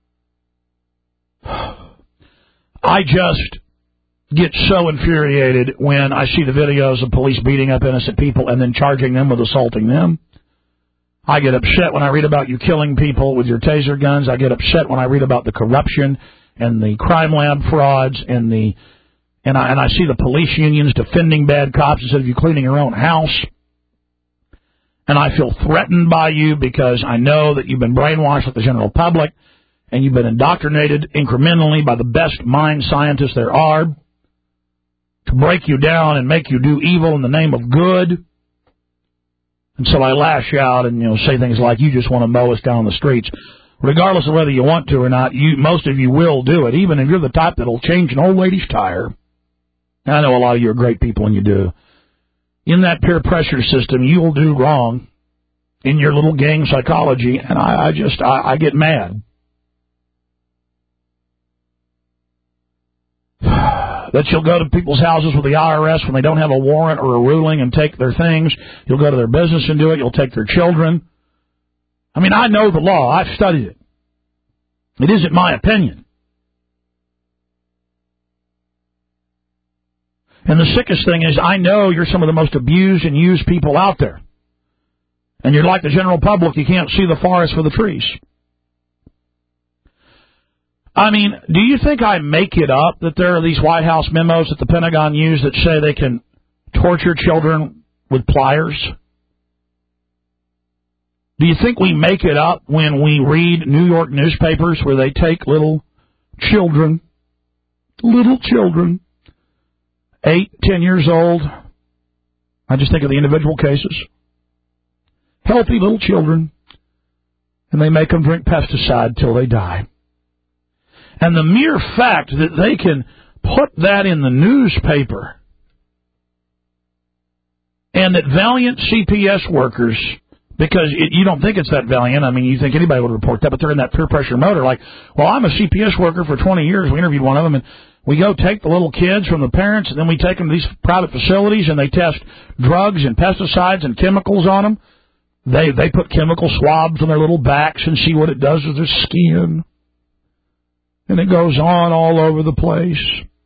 I just get so infuriated when I see the videos of police beating up innocent people and then charging them with assaulting them. I get upset when I read about you killing people with your taser guns. I get upset when I read about the corruption and the crime lab frauds and the and I, and I see the police unions defending bad cops instead of you cleaning your own house. And I feel threatened by you because I know that you've been brainwashed with the general public and you've been indoctrinated incrementally by the best mind scientists there are to break you down and make you do evil in the name of good. And so I lash out and, you know, say things like, you just want to mow us down the streets. Regardless of whether you want to or not, you, most of you will do it, even if you're the type that'll change an old lady's tire. I know a lot of you are great people and you do. In that peer pressure system, you will do wrong in your little gang psychology, and I, I just, I, I get mad. That you'll go to people's houses with the I R S when they don't have a warrant or a ruling and take their things. You'll go to their business and do it. You'll take their children. I mean, I know the law. I've studied it. It isn't my opinion. And the sickest thing is I know you're some of the most abused and used people out there. And you're like the general public. You can't see the forest for the trees. I mean, do you think I make it up that there are these White House memos that the Pentagon used that say they can torture children with pliers? Do you think we make it up when we read New York newspapers where they take little children, little children, eight, ten years old? I just think of the individual cases. Healthy little children, and they make them drink pesticide till they die. And the mere fact that they can put that in the newspaper and that valiant C P S workers, because it, you don't think it's that valiant, I mean, you think anybody would report that, but they're in that peer pressure mode. They're like, well, I'm a C P S worker for twenty years. We interviewed one of them, and we go take the little kids from the parents, and then we take them to these private facilities, and they test drugs and pesticides and chemicals on them. They, they put chemical swabs on their little backs and see what it does to their skin. And it goes on all over the place.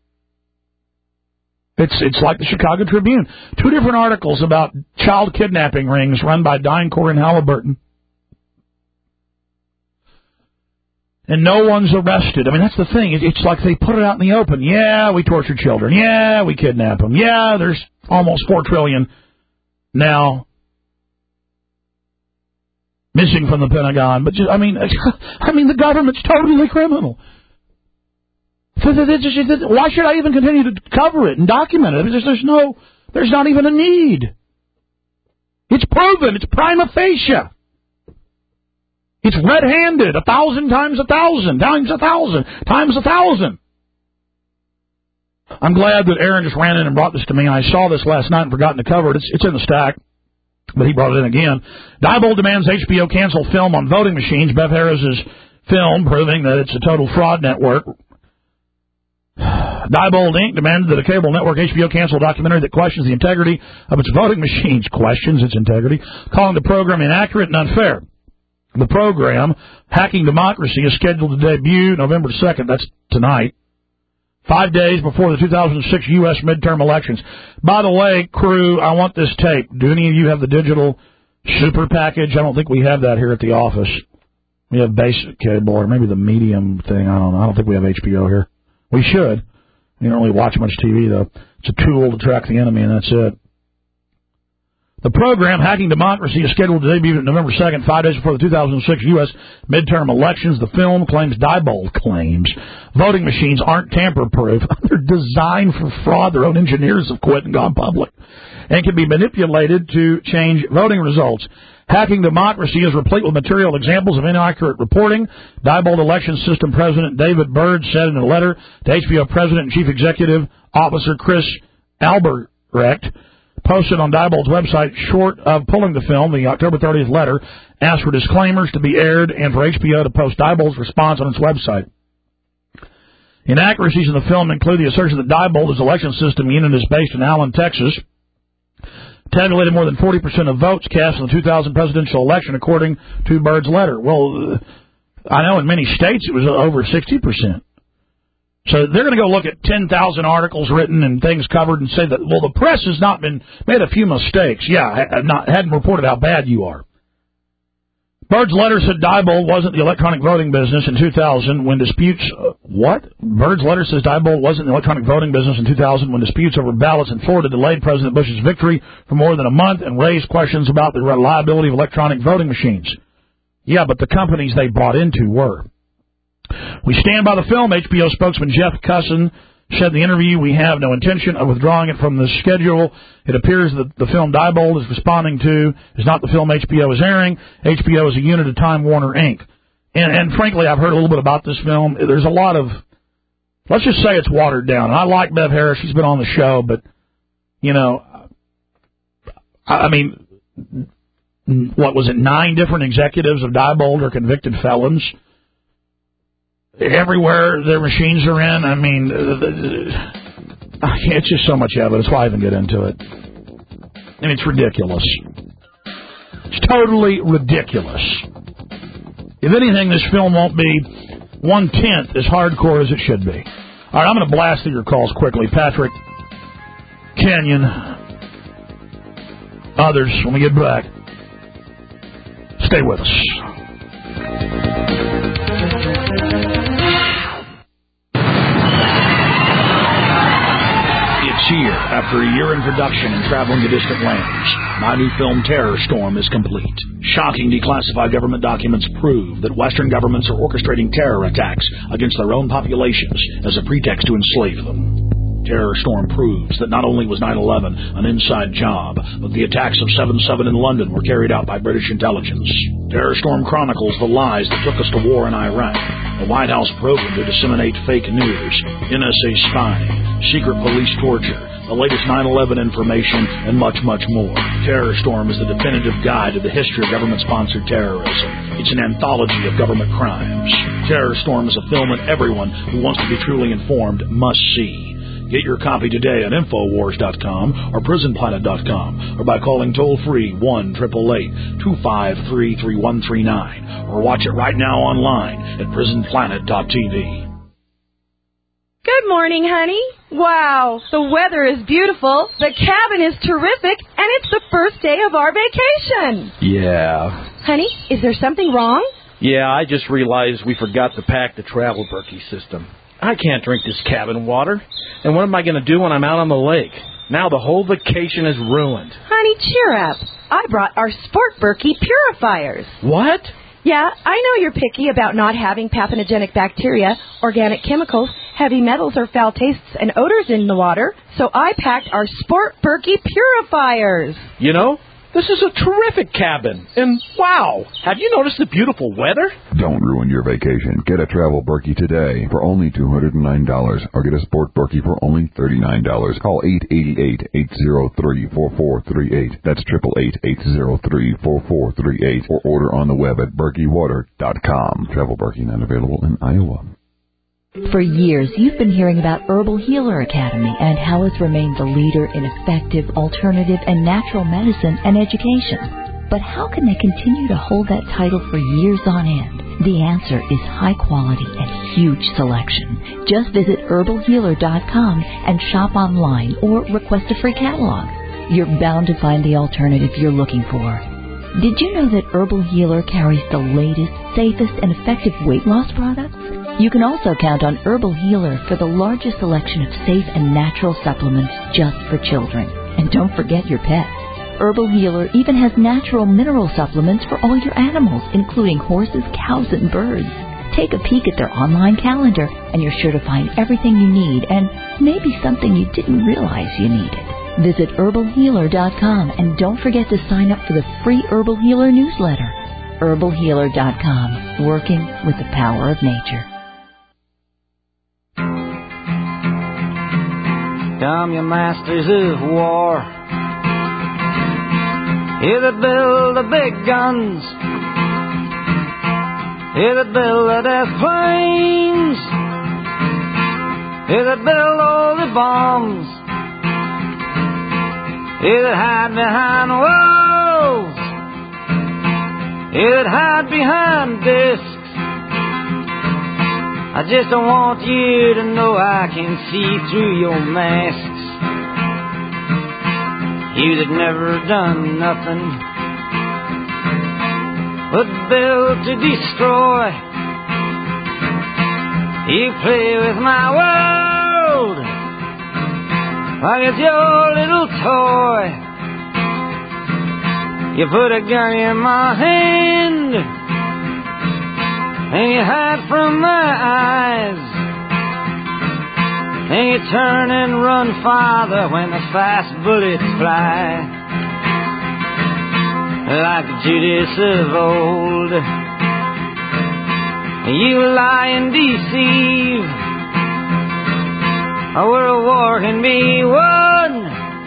It's it's like the Chicago Tribune. Two different articles about child kidnapping rings run by DynCorp and Halliburton. And no one's arrested. I mean, that's the thing. It's like they put it out in the open. Yeah, we torture children. Yeah, we kidnap them. Yeah, there's almost four trillion now missing from the Pentagon. But just, I mean, I mean, the government's totally criminal. Why should I even continue to cover it and document it? There's, there's no, there's not even a need. It's proven. It's prima facie. It's red-handed. A thousand times a thousand, times a thousand, times a thousand. I'm glad that Aaron just ran in and brought this to me. And I saw this last night and forgotten to cover it. It's, it's in the stack, but he brought it in again. Diebold demands H B O cancel film on voting machines. Beth Harris's film proving that it's a total fraud network. Diebold Incorporated demanded that a cable network H B O cancel a documentary that questions the integrity of its voting machines, questions its integrity, calling the program inaccurate and unfair. The program, Hacking Democracy, is scheduled to debut November second. That's tonight. Five days before the two thousand six U S midterm elections. By the way, crew, I want this tape. Do any of you have the digital super package? I don't think we have that here at the office. We have basic cable or maybe the medium thing. I don't know. I don't think we have H B O here. We should. You don't really watch much T V, though. It's a tool to track the enemy, and that's it. The program, Hacking Democracy, is scheduled to debut November second, five days before the two thousand six U S midterm elections. The film claims, Diebold claims, voting machines aren't tamper-proof. They're designed for fraud. Their own engineers have quit and gone public, and can be manipulated to change voting results. Hacking Democracy is replete with material examples of inaccurate reporting. Diebold Election System President David Byrd said in a letter to H B O President and Chief Executive Officer Chris Albrecht, posted on Diebold's website, short of pulling the film, the October thirtieth letter asked for disclaimers to be aired and for H B O to post Diebold's response on its website. Inaccuracies in the film include the assertion that Diebold's election system unit is based in Allen, Texas, tabulated more than forty percent of votes cast in the two thousand presidential election, according to Byrd's letter. Well, I know in many states it was over sixty percent. So they're going to go look at ten thousand articles written and things covered and say that, well, the press has not been, made a few mistakes. Yeah, not, hadn't reported how bad you are. Byrd's letter said Diebold wasn't the electronic voting business in two thousand when disputes... Uh, what? Byrd's letter says Diebold wasn't the electronic voting business in two thousand when disputes over ballots in Florida delayed President Bush's victory for more than a month and raised questions about the reliability of electronic voting machines. Yeah, but the companies they bought into were. We stand by the film. H B O spokesman Jeff Cusson said in the interview, we have no intention of withdrawing it from the schedule. It appears that the film Diebold is responding to is not the film H B O is airing. H B O is a unit of Time Warner, Incorporated. And, and frankly, I've heard a little bit about this film. There's a lot of, let's just say it's watered down. And I like Bev Harris. She's been on the show, but, you know, I, I mean, what was it, nine different executives of Diebold are convicted felons? Everywhere their machines are in, I mean, it's just so much evidence. Why even get into it? And it's ridiculous. It's totally ridiculous. If anything, this film won't be one-tenth as hardcore as it should be. All right, I'm going to blast through your calls quickly. Patrick, Kenyon, others, when we get back. Stay with us. Here, after a year in production and traveling to distant lands, my new film Terror Storm is complete. Shocking declassified government documents prove that Western governments are orchestrating terror attacks against their own populations as a pretext to enslave them. Terror Storm proves that not only was nine eleven an inside job, but the attacks of seven seven in London were carried out by British intelligence. Terror Storm chronicles the lies that took us to war in Iraq, the White House program to disseminate fake news, N S A spying, secret police torture, the latest nine eleven information, and much, much more. Terror Storm is the definitive guide to the history of government-sponsored terrorism. It's an anthology of government crimes. Terror Storm is a film that everyone who wants to be truly informed must see. Get your copy today at Infowars dot com or Prison Planet dot com or by calling toll-free one eight eight eight, two five three, three one three nine or watch it right now online at Prison Planet dot T V. Good morning, honey. Wow, the weather is beautiful, the cabin is terrific, and it's the first day of our vacation. Yeah. Honey, is there something wrong? Yeah, I just realized we forgot to pack the travel Berkey system. I can't drink this cabin water. And what am I going to do when I'm out on the lake? Now the whole vacation is ruined. Honey, cheer up. I brought our Sport Berkey purifiers. What? Yeah, I know you're picky about not having pathogenic bacteria, organic chemicals, heavy metals, or foul tastes and odors in the water, so I packed our Sport Berkey purifiers. You know, this is a terrific cabin. And wow, have you noticed the beautiful weather? Don't ruin your vacation. Get a Travel Berkey today for only two hundred nine dollars or get a Sport Berkey for only thirty-nine dollars. Call eight eight eight, eight zero three, four four three eight. That's eight eight eight, eight zero three, four four three eight or order on the web at Berkey Water dot com. Travel Berkey not available in Iowa. For years, you've been hearing about Herbal Healer Academy and how it's remained the leader in effective, alternative, and natural medicine and education. But how can they continue to hold that title for years on end? The answer is high quality and huge selection. Just visit herbal healer dot com and shop online or request a free catalog. You're bound to find the alternative you're looking for. Did you know that Herbal Healer carries the latest, safest, and effective weight loss products? You can also count on Herbal Healer for the largest selection of safe and natural supplements just for children. And don't forget your pets. Herbal Healer even has natural mineral supplements for all your animals, including horses, cows, and birds. Take a peek at their online calendar, and you're sure to find everything you need and maybe something you didn't realize you needed. Visit herbal healer dot com and don't forget to sign up for the free Herbal Healer newsletter. herbal healer dot com, working with the power of nature. Come, you masters of war, here that build the big guns, here that build the death planes, here that build all the bombs, here that hide behind walls, here that hide behind discs. I just don't want you to know I can see through your masks. You that never done nothing but built to destroy. You play with my world like it's your little toy. You put a gun in my hand and you hide from my eyes, and you turn and run farther when the fast bullets fly. Like Judas of old, you lie and deceive. A world war can be won.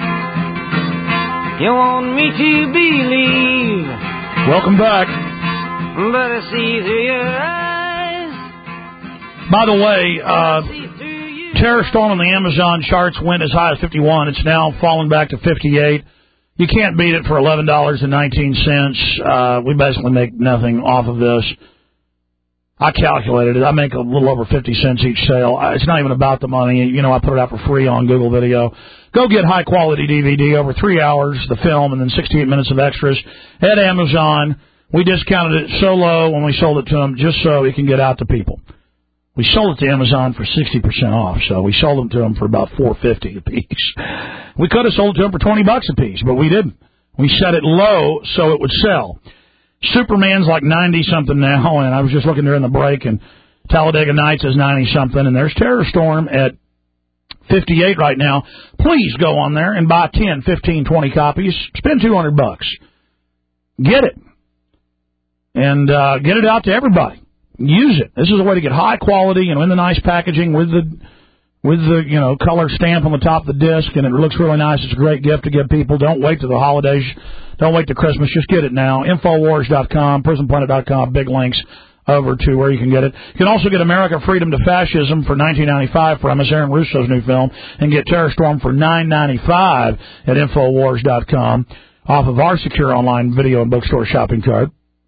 You want me to believe. Welcome back. But I see through your eyes. By the way, uh, Terror Storm on the Amazon charts went as high as fifty-one. It's now fallen back to fifty-eight. You can't beat it for eleven dollars and nineteen cents. Uh, we basically make nothing off of this. I calculated it. I make a little over fifty cents each sale. It's not even about the money. You know, I put it out for free on Google Video. Go get high-quality D V D, over three hours, the film, and then sixty-eight minutes of extras at Amazon. We discounted it so low when we sold it to them just so it can get out to people. We sold it to Amazon for sixty percent off, so we sold them to them for about four fifty a piece. We could have sold it to them for twenty bucks a piece, but we didn't. We set it low so it would sell. Superman's like ninety-something now, and I was just looking during the break, and Talladega Nights is ninety-something, and there's Terror Storm at fifty-eight right now. Please go on there and buy ten, fifteen, twenty copies. Spend two hundred bucks. Get it. And uh, get it out to everybody. Use it. This is a way to get high quality, you know, in the nice packaging with the with the you know color stamp on the top of the disc, and it looks really nice. It's a great gift to give people. Don't wait till the holidays. Don't wait till Christmas. Just get it now. Infowars dot com, prison planet dot com. Big links over to where you can get it. You can also get America Freedom to Fascism for nineteen ninety-five from us, Aaron Russo's new film, and get Terror Storm for nine ninety-five at Infowars dot com off of our secure online video and bookstore shopping cart.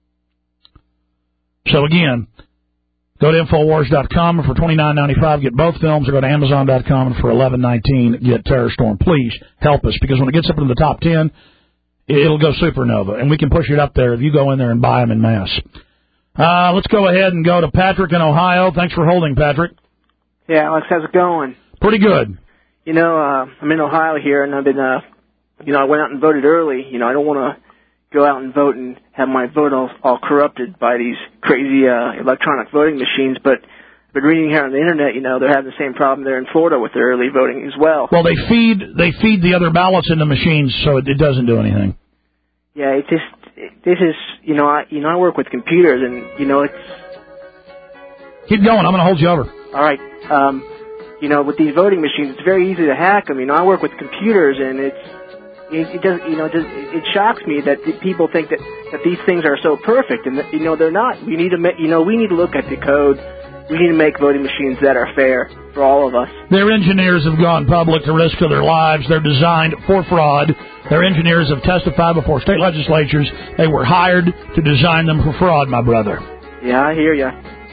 So again, go to Infowars dot com and for twenty-nine ninety-five get both films, or go to Amazon dot com and for eleven nineteen get Terror Storm. Please help us, because when it gets up into the top ten, it'll go supernova, and we can push it up there if you go in there and buy them in mass. Uh, let's go ahead and go to Patrick in Ohio. Thanks for holding, Patrick. Yeah, Alex, how's it going? Pretty good. You know, uh, I'm in Ohio here, and I've been, uh, you know, I went out and voted early. You know, I don't want to go out and vote and have my vote all, all corrupted by these crazy uh, electronic voting machines, but I've been reading here on the internet, you know, they're having the same problem there in Florida with their early voting as well. Well, they feed they feed the other ballots into machines, so it, it doesn't do anything. Yeah, it just it, this is you know I you know I work with computers, and you know it's. Keep going. I'm going to hold you over. All right. Um, you know, with these voting machines, it's very easy to hack them. You know, I work with computers, and it's it, it does you know it, does, it shocks me that people think that that these things are so perfect, and that, you know they're not. We need to you know we need to look at the code. We need to make voting machines that are fair for all of us. Their engineers have gone public to risk their lives. They're designed for fraud. Their engineers have testified before state legislatures. They were hired to design them for fraud, my brother. Yeah, I hear ya.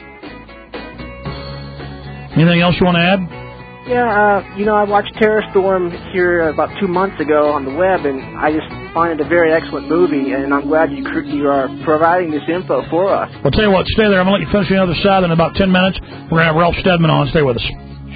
Anything else you want to add? Yeah, uh, you know, I watched Terror Storm here about two months ago on the web, and I just find it a very excellent movie, and I'm glad you you are providing this info for us. Well, tell you what, stay there. I'm going to let you finish the other side in about ten minutes. We're going to have Ralph Steadman on. Stay with us.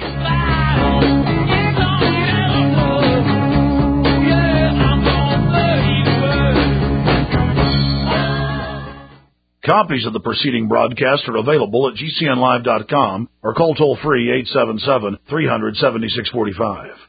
Copies of the preceding broadcast are available at G C N live dot com or call toll-free eight seven seven, three hundred, seventy-six forty-five.